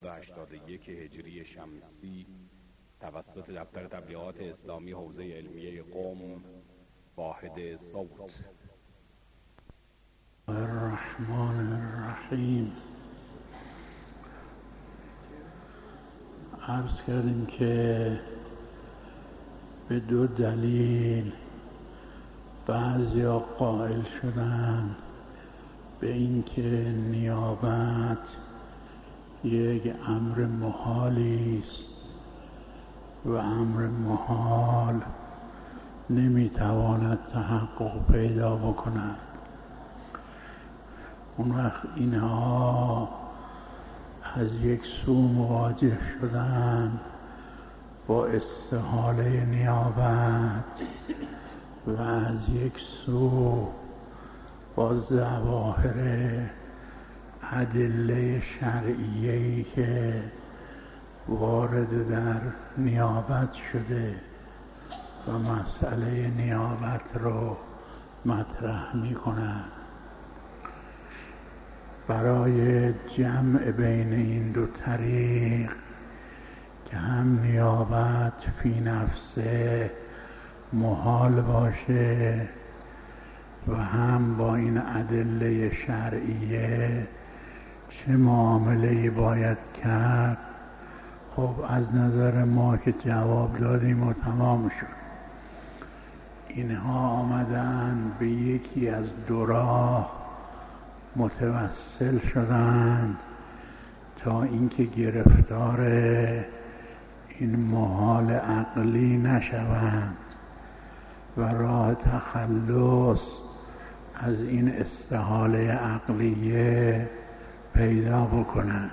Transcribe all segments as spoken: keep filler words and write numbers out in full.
و هشتاد و یک هجری شمسی توسط دفتر تبلیغات اسلامی حوزه علمیه قم واحد صوت. الرحمن الرحیم. عرض کردیم که به دو دلیل بعضیا قائل شدن به اینکه نیابت یک امر محالی است و امر محال نمیتواند تحقق پیدا بکند. اون وقت اینها از یک سو مواجه شدن با استحاله نیابت و از یک سو با ظواهر ادله شرعیه‌ای که وارد در نیابت شده و مسئله نیابت رو مطرح می‌کنند. برای جمع بین این دو طریق که هم نیابت فی نفسه محال باشه و هم با این ادله شرعیه چه معامله‌ای باید کرد، خب از نظر ما که جواب دادیم و تمام شد. اینها آمدن به یکی از دو راه متوسل شدند تا اینکه گرفتار این محال عقلی نشوند و راه تخلص از این استحاله عقلیه پیدا بکنند.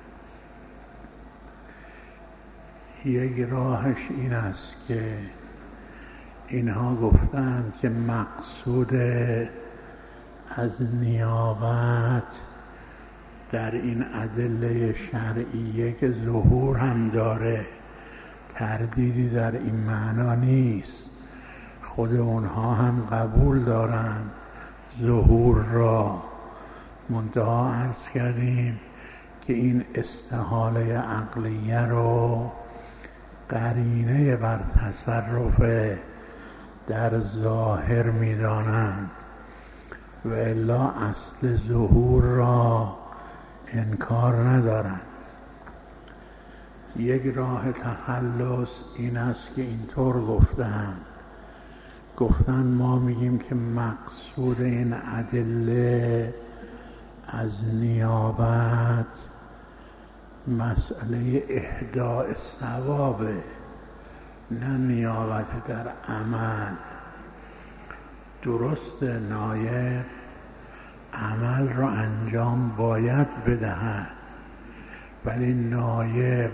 یک راهش این است که اینها گفتند که مقصود از نیابت در این ادله شرعیه که ظهور هم داره، تردیدی در این معنا نیست، خود اونها هم قبول دارند ظهور را، منتها عرض کردیم که این استحاله عقلیه رو قرینه بر تصرف در ظاهر می‌دانند و الا اصل ظهور را انکار ندارند. یک راه تخلص این است که اینطور گفتند گفتند ما میگیم که مقصود این ادله از نیابت مسئله اهداء ثوابه، نه نیابت در عمل. درست نایب عمل را انجام باید بدهد، ولی نایب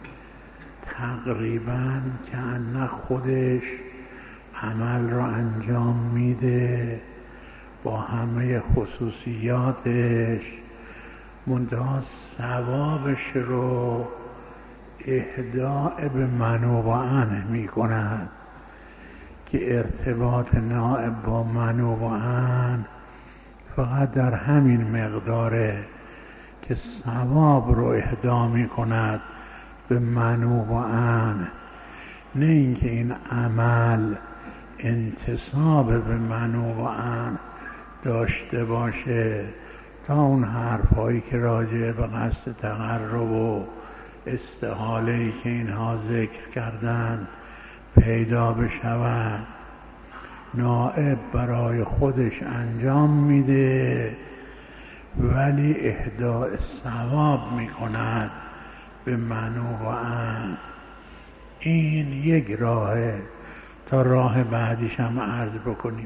تقریباً که نه خودش عمل را انجام میده با همه خصوصیاتش، منتها ثوابش رو اهداء به منوب عنه می کند که ارتباط نائب با منوب عنه فقط در همین مقداره که ثواب رو اهدا می کند به منوب عنه، نه اینکه این عمل انتساب به منوب عنه داشته باشه تا اون حرفایی که راجع به قصد تقرب و استحاله‌ای که اینها ذکر کردند پیدا بشود. نائب برای خودش انجام میده ولی اهداء ثواب میکند به منوب عنه. این یک راهه، تا راه بعدیش هم عرض بکنیم.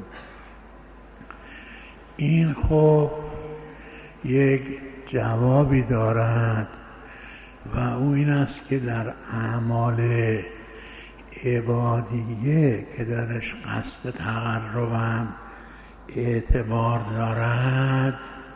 این خب یک جوابی دارد و او این است که در اعمال عبادیه که درش قصد تقربم اعتبار دارد،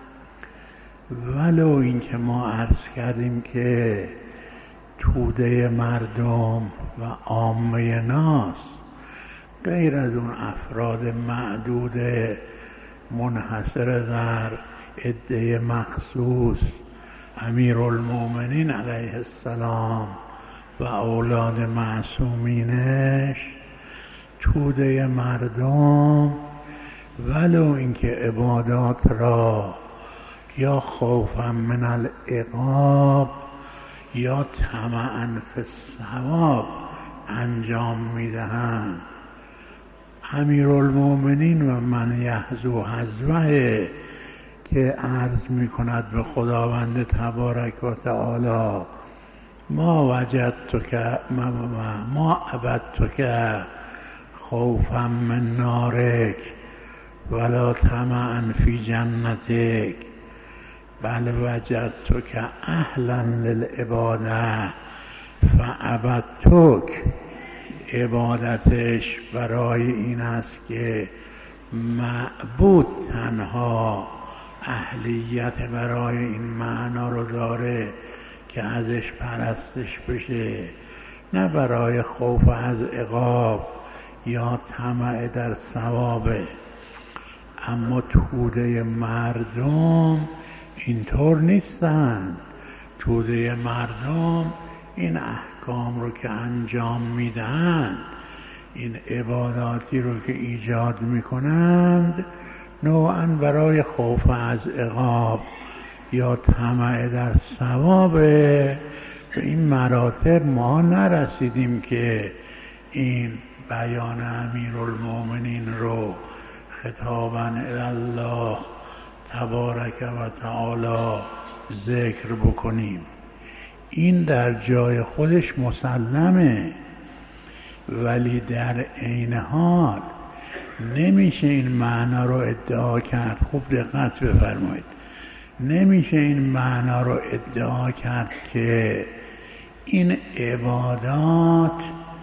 ولو این که ما عرض کردیم که توده مردم و عامه ناس غیر از اون افراد معدود منحصر در عده مخصوص امیرالمومنین علیه السلام و اولاد معصومینش توده مردم ولو اینکه عبادات را یا خوفا من العقاب یا طمعا فی الثواب انجام میدهند. امیرالمومنین و من یحظو حظوه که عرض میکند به خداوند تبارک و تعالی ما وجدتک ما عبدتک خوفا من نارک ولا طمعا فی جنتک بل وجدتک اهلا للعباده فعبدتک. عبادتش برای این است که معبود تنها اهلیت برای این معنا رو داره که ازش پرستش بشه، نه برای خوف از عقاب یا طمع در ثوابه. اما توده مردم اینطور نیستن. توده مردم این احکام رو که انجام میدن، این عباداتی رو که ایجاد میکنند، نوعاً برای خوف از عقاب یا طمع در ثواب. به این مراتب ما نرسیدیم که این بیان امیرالمومنین رو خطاباً الله تبارک و تعالی ذکر بکنیم. این در جای خودش مسلمه، ولی در عین حال نمیشه این معنا رو ادعا کرد. خوب دقت بفرمایید، نمیشه این معنا رو ادعا کرد که این عبادات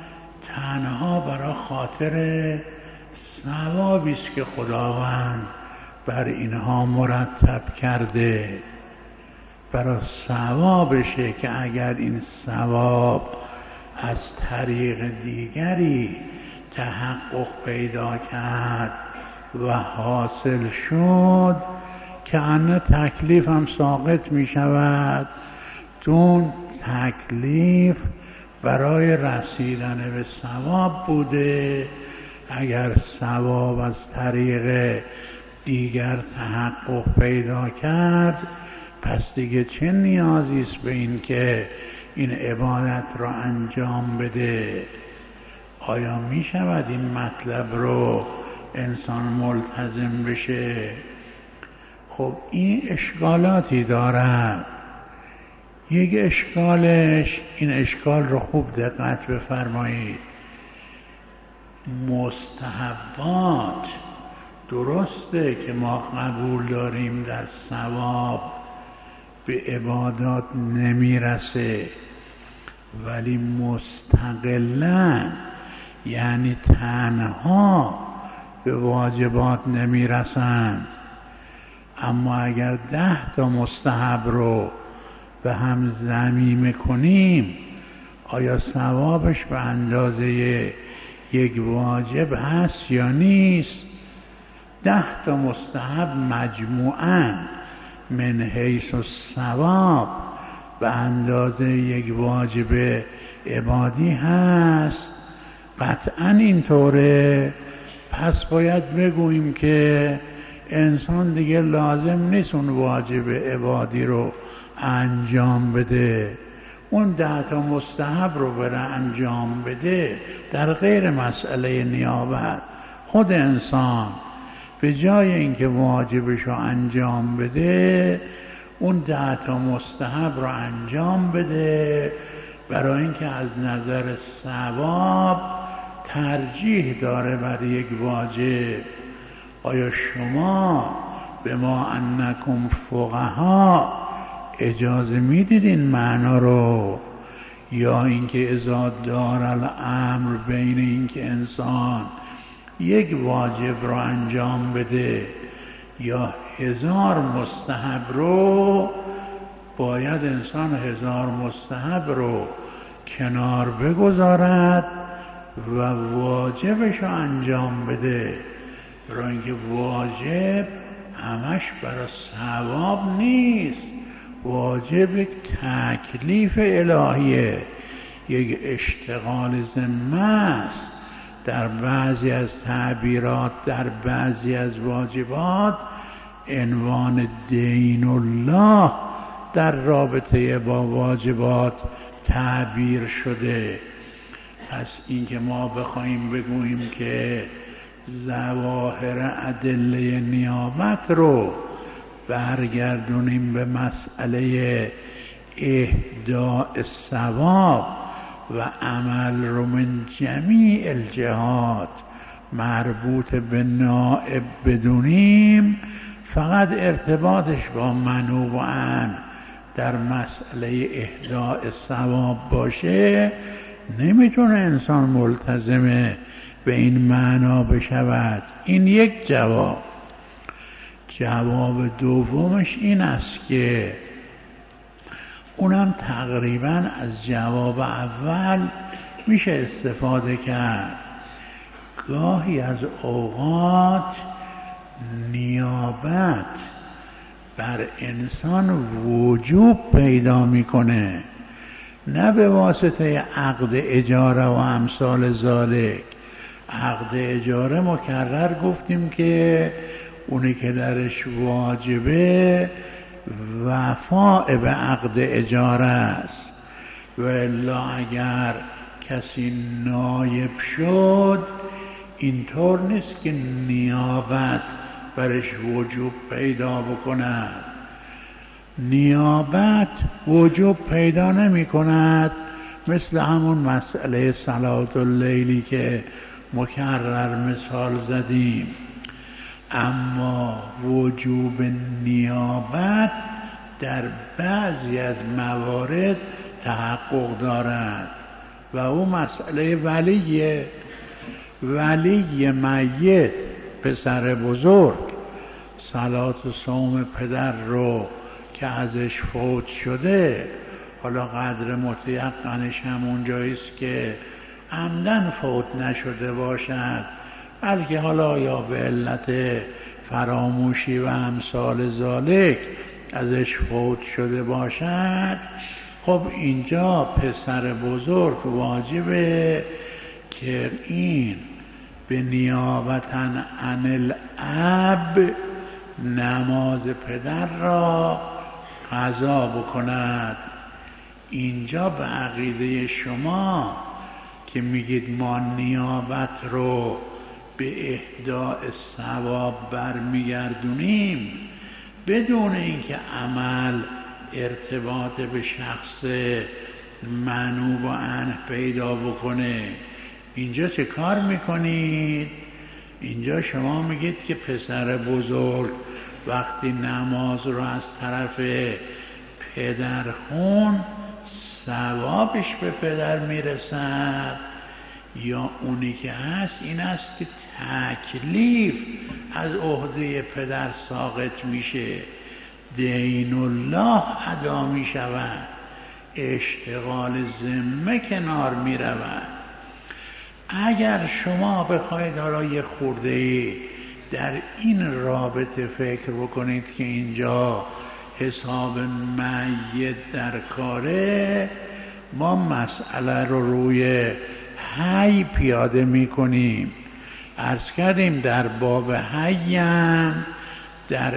تنها برای خاطر ثوابی است که خداوند بر اینها مرتب کرده، برای ثوابشه که اگر این ثواب از طریق دیگری تحقق پیدا کرد و حاصل شد که انه تکلیف هم ساقط می شود. چون تکلیف برای رسیدن به ثواب بوده، اگر ثواب از طریق دیگر تحقق پیدا کرد، پس دیگه چه نیازی است به این که این عبادت را انجام بده؟ آیا می شود این مطلب رو انسان ملتزم بشه؟ خب این اشکالاتی دارد. یک اشکالش، این اشکال رو خوب دقت بفرمایید، مستحبات درسته که ما قبول داریم در ثواب به عبادات نمیرسه، ولی مستقلاً یعنی تنها به واجبات نمیرسند. اما اگر ده تا مستحب رو به هم ضمیمه کنیم، آیا ثوابش به اندازه یک واجب هست یا نیست؟ ده تا مستحب مجموعاً من حیث الثواب به اندازه یک واجب عبادی هست. قطعاً اینطوره. پس باید بگوییم که انسان دیگه لازم نیست اون واجب عبادی رو انجام بده، اون ده تا مستحب رو بره انجام بده. در غیر مسئله نیابت، خود انسان به جای اینکه واجبش رو انجام بده، اون ده تا مستحب رو انجام بده، برای اینکه از نظر ثواب ترجیح داره بر یک واجب. آیا شما به ما انکم فقها اجازه میدید این معنا رو؟ یا اینکه اذا دار الامر بین اینکه انسان یک واجب رو انجام بده یا هزار مستحب رو، باید انسان هزار مستحب رو کنار بگذارد و واجبش رو انجام بده؟ برای اینکه واجب همش برای ثواب نیست، واجب تکلیف الهیه، یک اشتغال ذمه است در بعضی از تعبیرات، در بعضی از واجبات عنوان دین الله در رابطه با واجبات تعبیر شده. پس اینکه ما بخوایم بگوییم که ظواهر ادله نیابت رو برگردونیم به مسئله اهداء ثواب و عمل رو من جمیع الجهات مربوط به نائب بدونیم، فقط ارتباطش با منوب و عن در مسئله اهداء ثواب باشه، نمیتونه انسان ملتزم به این معنا بشود. این یک جواب. جواب دومش این است که اونم تقریبا از جواب اول میشه استفاده کرد. گاهی از اوقات نیابت بر انسان وجوب پیدا میکنه، نه به واسطه عقد اجاره و امثال ذالک. عقد اجاره مکرر گفتیم که اونی که درش واجبه وفاء به عقد اجاره است، و الا اگر کسی نایب شد اینطور نیست که نیابت برش وجوب پیدا بکند. نیابت وجوب پیدا نمی کند، مثل همون مسئله صلاة اللیلی که مکرر مثال زدیم. اما وجوب نیابت در بعضی از موارد تحقق دارد و او مسئله ولیه. ولی میت، پسر بزرگ، صلات و صوم پدر رو که ازش فوت شده، حالا قدر متیقنش همون جاییست که عمدن فوت نشده باشد، بلکه حالا یا به علت فراموشی و امثال ذالک ازش فوت شده باشد، خب اینجا پسر بزرگ واجبه که این به نیابتن عن الاب نماز پدر را قضا بکند. اینجا به عقیده شما که میگید ما نیابت رو به اهداء ثواب برمیگردونیم بدون اینکه عمل ارتباط به شخص منوب و عنه پیدا بکنه، اینجا چه کار میکنید؟ اینجا شما میگید که پسر بزرگ وقتی نماز رو از طرف پدر خون ثوابش به پدر میرسد، یا اونی که هست این است که تکلیف از عهده پدر ساقط میشه، دین الله ادا میشود، اشتغال ذمه کنار میرود. اگر شما بخواید حالا یه خورده در این رابطه فکر بکنید که اینجا حساب میت در کاره، ما مسئله رو روی حی پیاده میکنیم. عرض کردیم در باب حیم در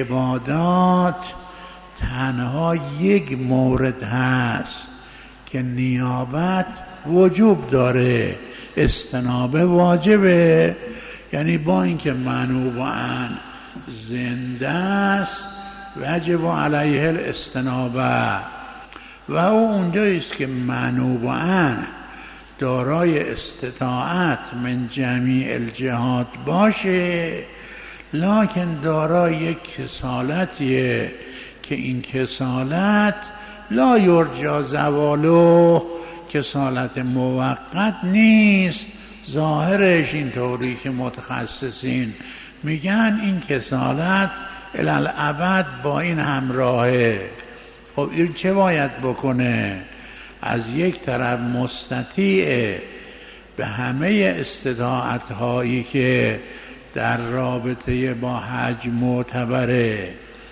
عبادات تنها یک مورد هست که نیابت وجوب داره، استنابه واجبه، یعنی با اینکه منوب عن زنده است واجب علیه الاستنابه، و او اونجاییست که منوب عن دارای استطاعت من جمیع الجهات باشه، لکن دارای یک کسالتیه که این کسالت لا یرجا زوالو، کسالت موقت نیست. ظاهرش اینطوری که متخصصین میگن این کسالت الالعبد با این همراهه. خب این چه باید بکنه؟ از یک طرف مستطیع به همه استطاعت هایی که در رابطه با حج معتبره،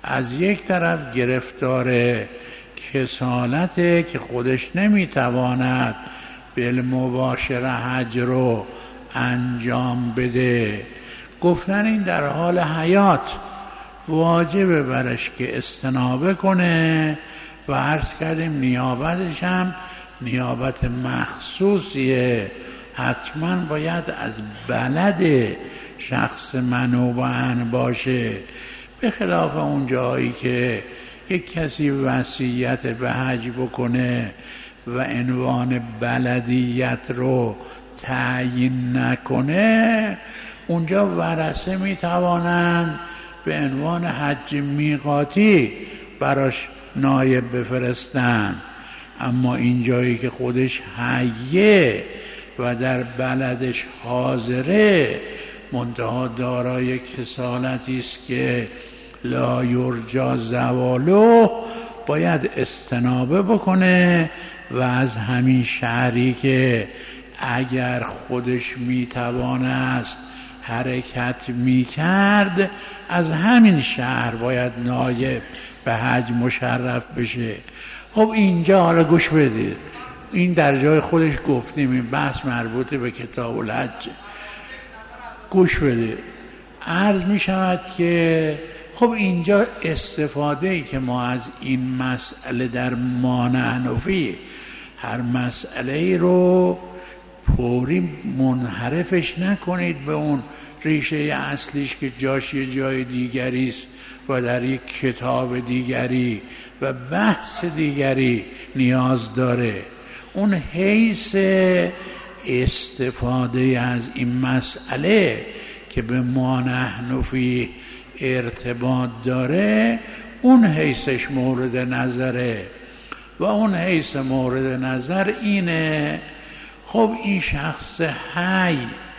از یک طرف گرفتار کسالته که خودش نمیتواند بالمباشره حج رو انجام بده، گفتن این در حال حیات واجبه برش که استنابه کنه و عرض کردیم نیابتش هم نیابت مخصوصیه، حتما باید از بلد شخص منوب عنه باشه، به خلاف اون جایی که یک کسی وصیت به حج بکنه و عنوان بلدیت رو تعیین نکنه، اونجا ورثه میتوانند به عنوان حج میقاتی براش نایب بفرستن. اما این جایی که خودش حیه و در بلدش حاضره، منتها دارای کسالتی است که لا یرجا زوالو، باید استنابه بکنه و از همین شهری که اگر خودش میتوانست حرکت میکرد، از همین شهر باید نایب به حج مشرف بشه. خب اینجا حالا گوش بدید، این در جای خودش گفتیم، این بحث مربوط به کتاب الحج. گوش بدید، عرض می شود که خب اینجا استفاده ای که ما از این مسئله در مانع حنفی، هر مسئله ای رو پوری منحرفش نکنید به اون ریشه اصلیش که جاش یه جای دیگری است و در یک کتاب دیگری و بحث دیگری نیاز داره. اون حیث استفاده از این مسئله که به مانع حنفی ارتباط داره، اون حیثش مورد نظره و اون حیث مورد نظر اینه خب این شخص حی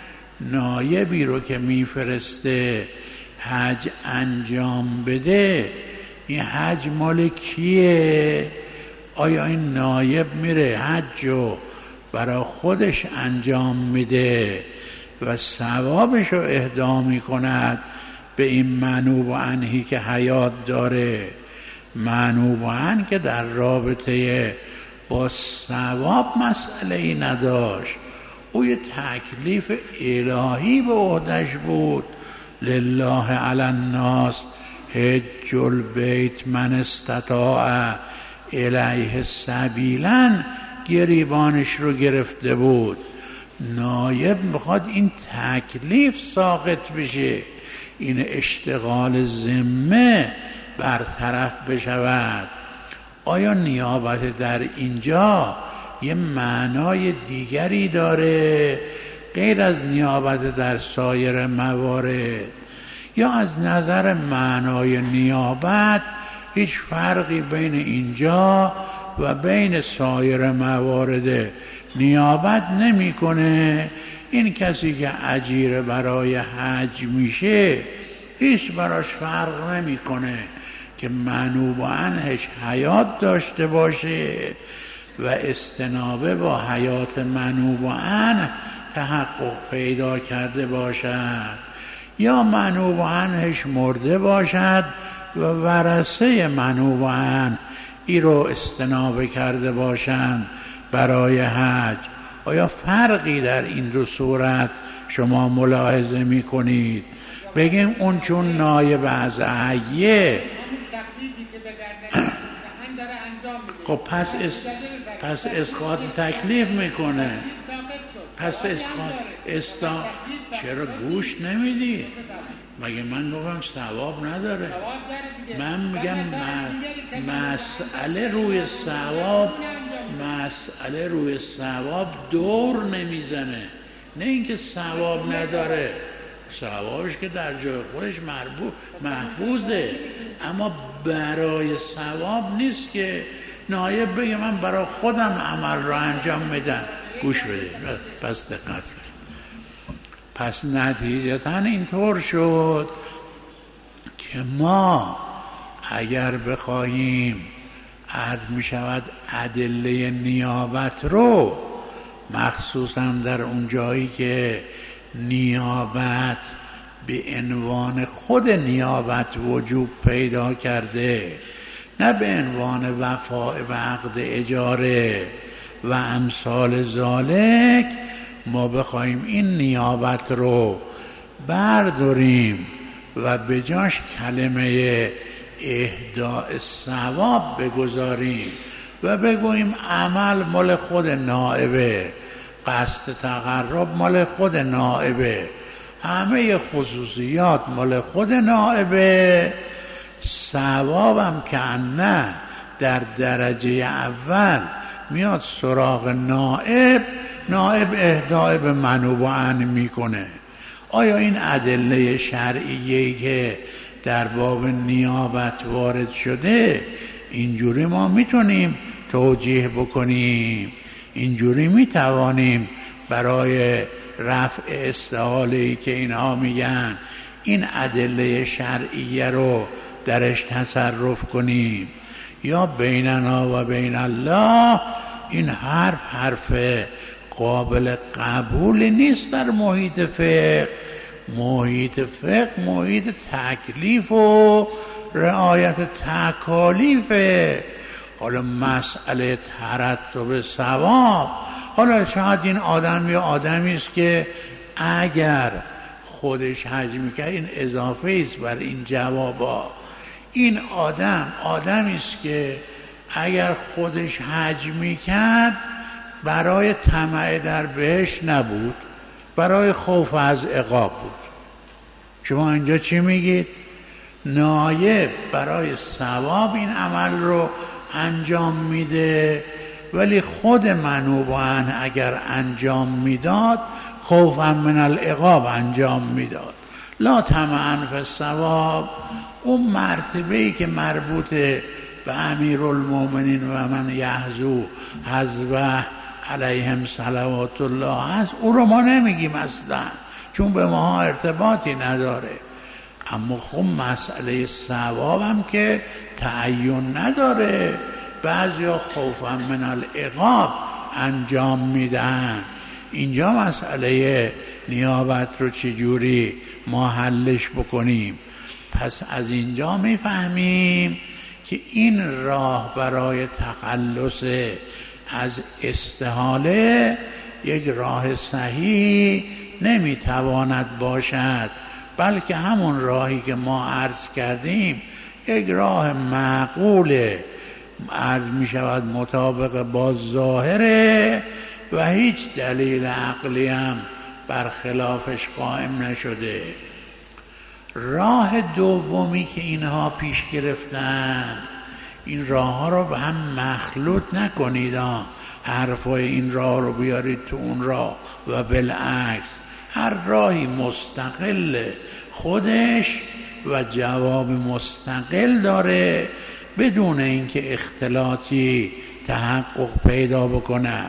نایبی رو که میفرسته حج انجام بده، این حج مال کیه؟ آیا این نایب میره حج رو برای خودش انجام میده و ثوابش رو اهدا میکند به این منوب عنهی که حیات داره؟ منوب عنه که در رابطه با ثواب مسئله ای نداشت، او یه تکلیف الهی به عهدش بود. لله علی الناس حج البیت من استطاع الیه سبیلا گریبانش رو گرفته بود. نایب میخواد این تکلیف ساقط بشه، این اشتغال ذمه برطرف بشود. آیا نیابت در اینجا یه معنای دیگری داره غیر از نیابت در سایر موارد، یا از نظر معنای نیابت هیچ فرقی بین اینجا و بین سایر موارد نیابت نمیکنه؟ این کسی که اجیر برای حج میشه هیچ براش فرق نمیکنه که منوب عنهش حیات داشته باشه و استنابه با حیات منوب عنه تحقق پیدا کرده باشد، یا منوب عنهش مرده باشد و ورثه منوب عنه ای رو استنابه کرده باشند برای حج. آیا فرقی در این دو صورت شما ملاحظه می کنید؟ بگیم اون چون نایب از حیه، خب پس اس... پس اسقاط تکلیف میکنه، پس اسقاط استا چرا گوش نمیدی؟ مگه من گفتم ثواب نداره؟ من میگم مسئله روی ثواب مسئله روی ثواب دور نمیزنه، نه اینکه ثواب نداره، ثوابش که در جای خودش مربوط محفوظه، اما برای ثواب نیست که نایب بگه من برای خودم عمل رو انجام میدم. گوش بده، پس دقت کنید. پس نتیجتاً اینطور شد که ما اگر بخواهیم عرض می شود ادله نیابت رو، مخصوصاً در اون جایی که نیابت به عنوان خود نیابت وجوب پیدا کرده، نه به عنوان وفاء به عقد اجاره و امثال ذالک، ما بخوایم این نیابت رو برداریم و به جاش کلمه اهداء ثواب بگذاریم و بگوییم عمل مال خود نائبه، قصد تقرب مال خود نائبه، همه خصوصیات مال خود نائبه، ثوابم که نه در درجه اول میاد سراغ نائب، نائب اهداء به منوب و عن میکنه. آیا این ادله شرعیه‌ای که در باب نیابت وارد شده اینجوری ما میتونیم توجیه بکنیم؟ اینجوری میتوانیم برای رفع استحاله‌ای که اینها میگن این ادله شرعیه رو درش تصرف کنیم؟ یا بیننا و بین الله این حرف حرف قابل قبول نیست در محیط فقه. محیط فقه محیط تکلیف و رعایت تکالیفه. حالا مسئله ترتب ثواب، حالا شاید این آدم یا آدمی است که اگر خودش حج میکرد، این اضافه است بر این جوابا، این آدم آدمی است که اگر خودش حج میکرد برای طمع در بهشت نبود، برای خوف از عقاب بود. شما اینجا چی میگید؟ نایب برای ثواب این عمل رو انجام میده، ولی خود منوب عنه اگر انجام میداد خوفا من العقاب انجام میداد، لا طمعا فی الثواب. اون مرتبه‌ای که مربوط به امیرالمومنین و من یحظو حظوه علیهم صلوات الله هست، او رو ما نمیگیم اصلا، چون به ما ارتباطی نداره. اما خب مسئله ثواب هم که تعین نداره، بعضیا خوفا من العقاب انجام میدن. اینجا مسئله نیابت رو چجوری ما حلش بکنیم؟ پس از اینجا میفهمیم که این راه برای تخلص از استحاله یک راه صحیح نمیتواند باشد، بلکه همون راهی که ما عرض کردیم یک راه معقوله، عرض می شود مطابق با ظاهره و هیچ دلیل عقلی هم برخلافش قائم نشده. راه دومی که اینها پیش گرفتن، این راه ها رو به هم مخلوط نکنید، حرفای این راه رو بیارید تو اون راه و بالعکس، هر راهی مستقل خودش و جواب مستقل داره بدون اینکه اختلاطی تحقق پیدا بکنه.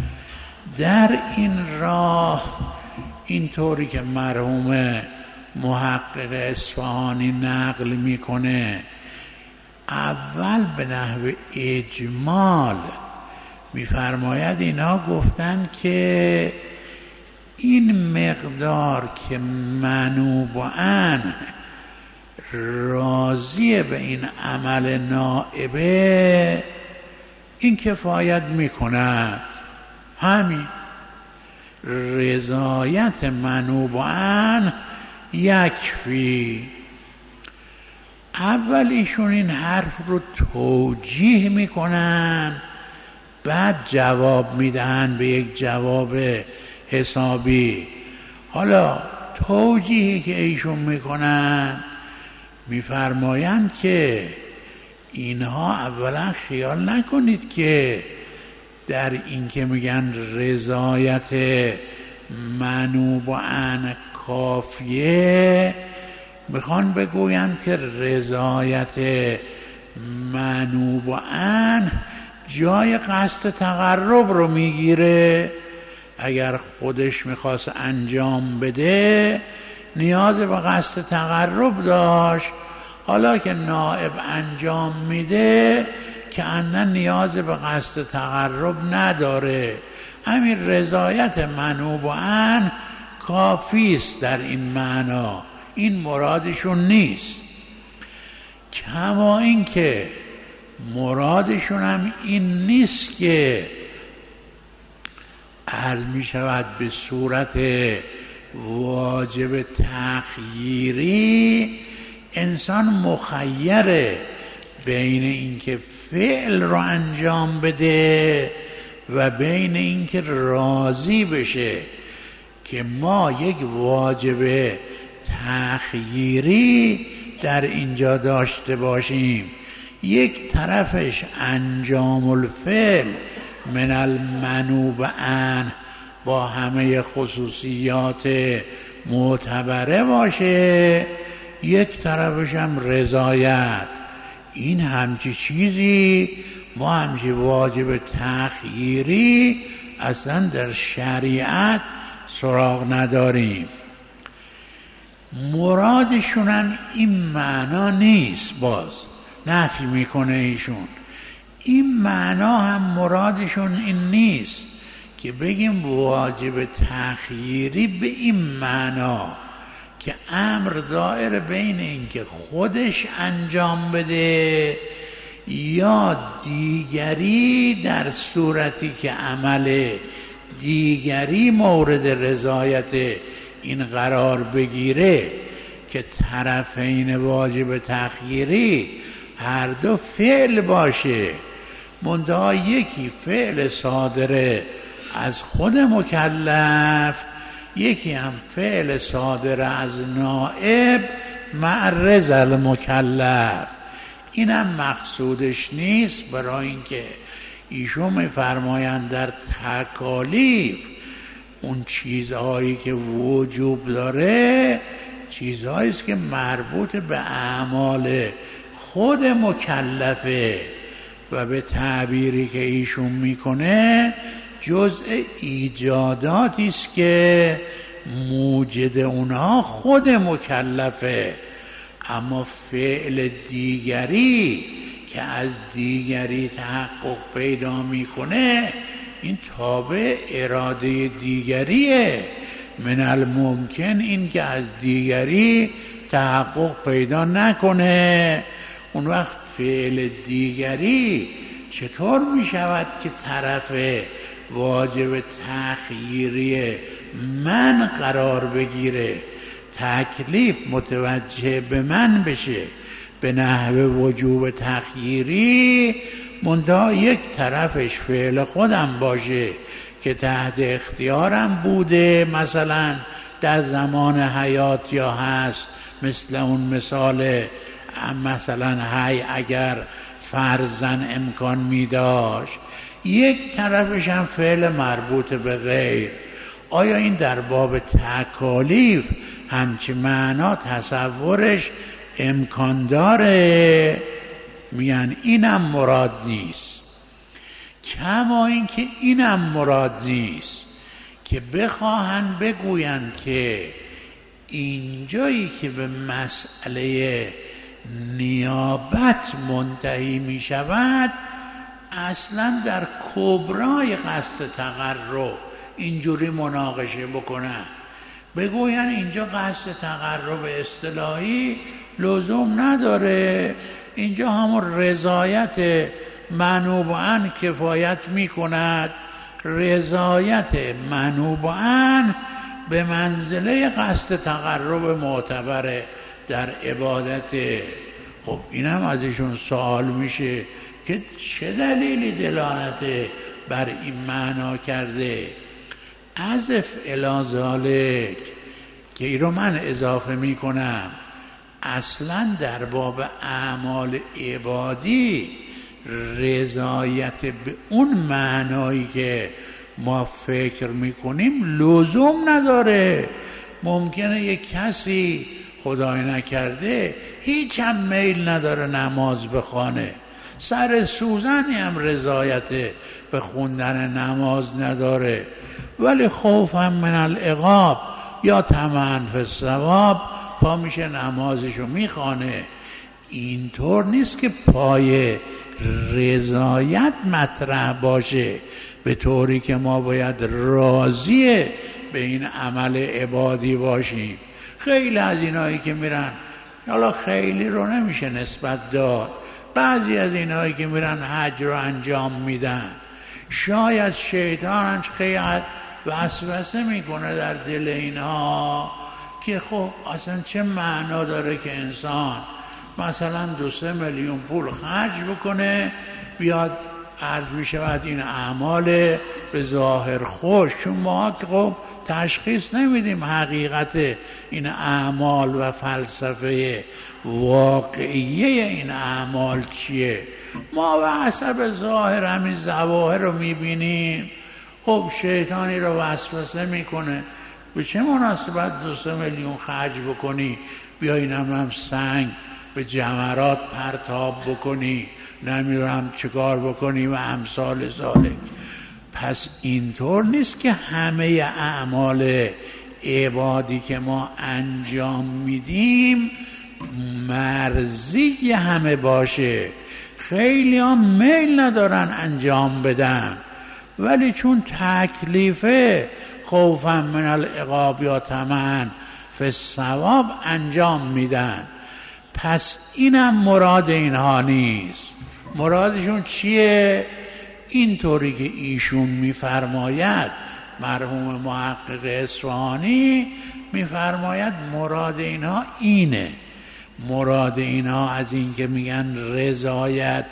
در این راه اینطوری که مرحوم محقق اصفهانی نقل میکنه، اول به نحو اجمال میفرماید اینها گفتن که این مقدار که منوب عنه راضی به این عمل نائبه، این کفایت میکند. همین رضایت منوب عنه یکفی. اول ایشون این حرف رو توجیه میکنن، بعد جواب میدن به یک جواب حسابی. حالا توجیهی که ایشون میکنن، میفرمایند که اینها اولا خیال نکنید که در این که میگن رضایت منوب عنه کافیه، میخوان بگویند که رضایت منوب عنه جای قصد تقرب رو میگیره. اگر خودش میخواست انجام بده نیاز به قصد تقرب داشت، حالا که نائب انجام میده که انا نیاز به قصد تقرب نداره. همین رضایت منوب عنه کافی است در این معنا. این مرادشون نیست. کما این که مرادشون هم این نیست که عرض می شود به صورت واجب تخییری انسان مخیره بین اینکه فعل رو انجام بده و بین اینکه راضی بشه که ما یک واجب تخییری در اینجا داشته باشیم، یک طرفش انجام الفعل من المنوب عنه با همه خصوصیات معتبره باشه، یک طرفش هم رضایت. این همچی چیزی، ما همچی واجب تخییری اصلا در شریعت سراغ نداریم. مرادشون هم این معنا نیست، باز نفی میکنه ایشون. این معنا هم مرادشون این نیست که بگیم واجب تخییری به این معنا که امر دائر بین این که خودش انجام بده یا دیگری در صورتی که عمل دیگری مورد رضایت این قرار بگیره که طرفین واجب تخییری هر دو فعل باشه، منتها یکی فعل صادره از خود مکلف، یکی هم فعل صادره از نائب معرض المکلف. اینم مقصودش نیست، برای اینکه ایشون می‌فرمایند در تکالیف اون چیزهایی که وجوب داره چیزهایی است که مربوط به اعمال خود مکلفه و به تعبیری که ایشون میکنه جزء ایجاداتی است که موجد اونها خود مکلفه. اما فعل دیگری که از دیگری تحقق پیدا میکنه این تابع اراده دیگریه. من الممکن این که از دیگری تحقق پیدا نکنه، اون وقت فعل دیگری چطور می شود که طرف واجب تخییری من قرار بگیره، تکلیف متوجه به من بشه به نحو وجوب تخییری، منتها یک طرفش فعل خودم باشه که تحت اختیارم بوده، مثلا در زمان حیات یا هست، مثل اون مثال مثلا هی اگر فرزن امکان می داشت، یک طرفش هم فعل مربوط به غیر. آیا این در باب تکالیف همچی معنا تصورش امکان داره؟ میگن اینم مراد نیست. کما این که اینم مراد نیست که بخواهن بگویند که اینجایی که به مسئله نیابت منتهی می شود اصلا در کبرای قصد تقرب اینجوری مناقشه بکنن، بگوین اینجا قصد تقرب اصطلاحی لزوم نداره، اینجا همون رضایت منوب عنه کفایت می کند. رضایت منوب عنه به منزله قصد تقرب معتبره در عبادت. خب اینم ازشون سوال میشه که چه دلیلی دلالت بر این معنا کرده؟ عزف الی ذالک که این رو من اضافه میکنم، اصلا در باب اعمال عبادی رضایت به اون معنایی که ما فکر میکنیم لزوم نداره. ممکنه یک کسی خدای نکرده هیچ هم میل نداره نماز بخوانه، سر سوزنی هم رضایت به خوندن نماز نداره، ولی خوفا من العقاب یا طمعا فی الثواب پا میشه نمازشو میخوانه. اینطور نیست که پای رضایت مطرح باشه به طوری که ما باید راضی به این عمل عبادی باشیم. خیلی از اینایی که میرن، حالا خیلی رو نمیشه نسبت داد، بعضی از اینایی که میرن حج رو انجام میدن، شاید شیطان خیلی وسوسه میکنه در دل اینها که خب اصلا چه معنا داره که انسان مثلا دو سه میلیون پول خرج بکنه بیاد عرض میشود این اعمال به ظاهر خوش، چون ما خب تشخیص نمیدیم حقیقت این اعمال و فلسفه واقعیه این اعمال چیه. ما به حسب ظاهر همین ظواهر رو میبینیم. خب شیطانی رو وسوسه میکنه به چه مناسبت دو سه میلیون خرج بکنی، بیا اینم هم سنگ به جمرات پرتاب بکنی، نمیدونم چیکار بکنی و امثال ذالک. پس اینطور نیست که همه اعمال عبادی که ما انجام میدیم مرضی همه باشه. خیلی ها میل ندارن انجام بدن، ولی چون تکلیفه خوفا من العقاب یا طمعا فی الثواب انجام میدن. پس اینم مراد اینها نیست. مرادشون چیه؟ اینطوری که ایشون میفرماید، مرحوم محقق اصفهانی میفرماید مراد اینها اینه. مراد اینها از این که میگن رضایت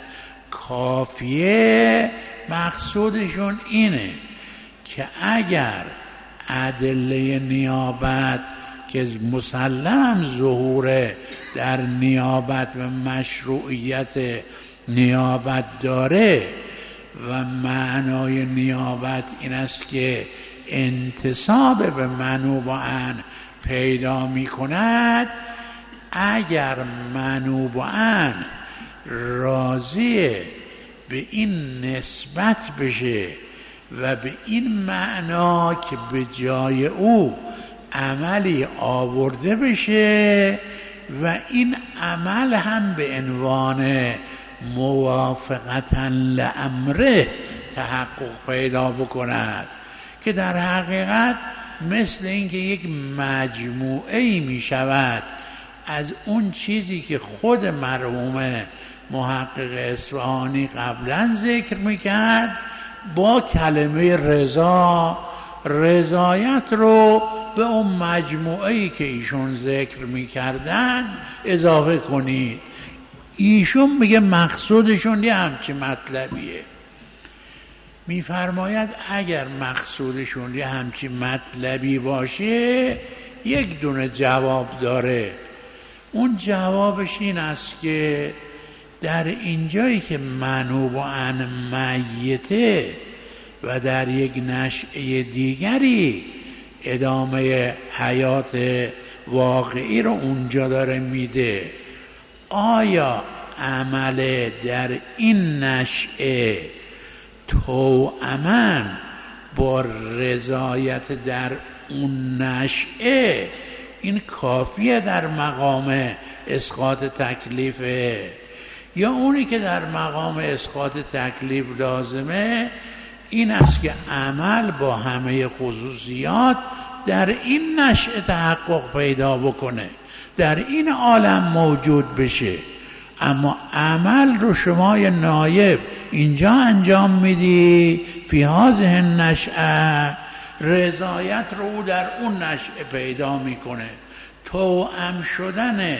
کافیه، مقصودشون اینه که اگر ادله نیابت که مسلماً ظهور در نیابت و مشروعیت نیابت داره و معنای نیابت این است که انتساب به منوب عن پیدا می کند، اگر منوب عن راضی به این نسبت بشه و به این معنا که به جای او عملی آورده بشه و این عمل هم به عنوان موافقتا لامره تحقق پیدا بکند، که در حقیقت مثل اینکه یک مجموعه‌ای می شود از اون چیزی که خود مرحوم محقق اصفهانی قبلا ذکر میکرد با کلمه رضا، رضایت رو به اون مجموعه‌ای که ایشون ذکر میکردن اضافه کنید. ایشون میگه مقصودشون یه همچی مطلبیه. میفرماید اگر مقصودشون یه همچی مطلبی باشه یک دونه جواب داره. اون جوابش این است که در اینجایی که منوب عن میته و در یک نشأه دیگری ادامه حیات واقعی رو اونجا داره میده، آیا عمل در این نشأه توأماً با رضایت در اون نشأه این کافیه در مقام اسقاط تکلیفه، یا اونی که در مقام اسقاط تکلیف لازمه این است که عمل با همه خصوصیات در این نشأه تحقق پیدا بکنه، در این عالم موجود بشه. اما عمل رو شما یه نایب اینجا انجام میدی فی هذه النشأه، رضایت رو او در اون نشأه پیدا میکنه. توأم شدن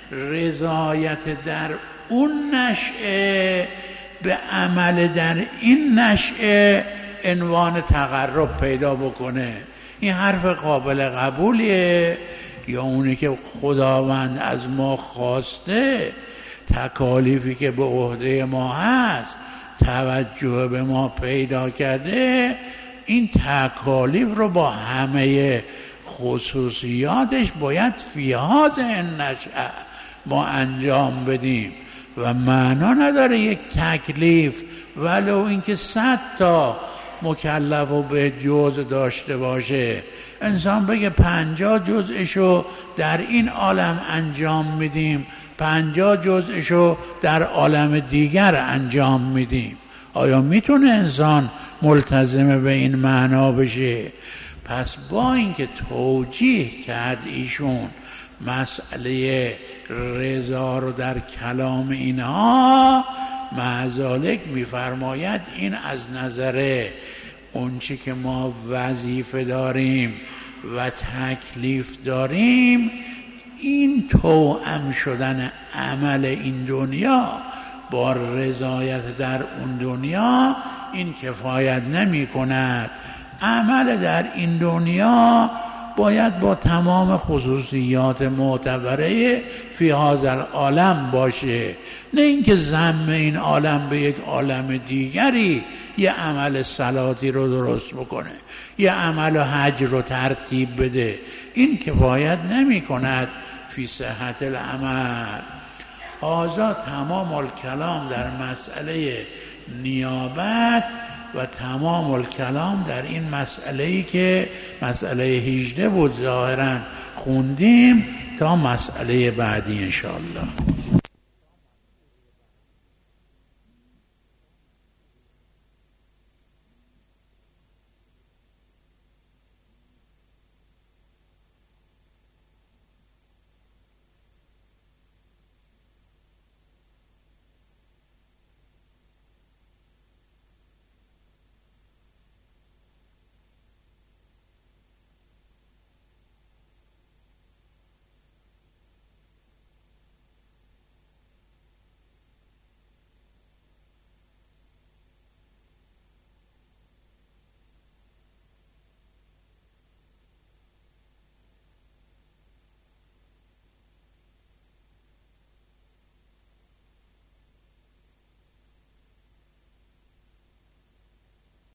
رضایت در اون نشأه به عمل در این نشأه عنوان تقرب پیدا بکنه. این حرف قابل قبولیه، یا اونی که خداوند از ما خواسته تکالیفی که به عهده ما هست توجه به ما پیدا کرده، این تکالیف رو با همه خصوصیاتش باید فی هذه النشأه ما انجام بدیم. و معنا نداره یک تکلیف ولو اینکه صد تا مکلف و به جزء داشته باشه، انسان بگه پنجاه جزءشو در این عالم انجام میدیم، پنجاه جزءشو در عالم دیگر انجام میدیم. آیا میتونه انسان ملتزم به این معنا بشه؟ پس با اینکه توجیه کرد ایشون مسئله رضا رو در کلام اینها، مع ذالک میفرماید این از نظر اونچه که ما وظیفه داریم و تکلیف داریم، این توأم شدن عمل این دنیا با رضایت در اون دنیا این کفایت نمی کند. عمل در این دنیا باید با تمام خصوصیات معتبره فی هذا العالم باشه، نه اینکه ضم این عالم به یک عالم دیگری یه عمل صلاتی رو درست بکنه، یه عمل حج رو ترتیب بده. این کفایت نمی کند فی صحت العمل. آزا تمام الکلام در مسئله نیابت و تمام الکلام در این مسئله‌ای که مسئله هجده بود ظاهراً خوندیم تا مسئله بعدی انشاءالله.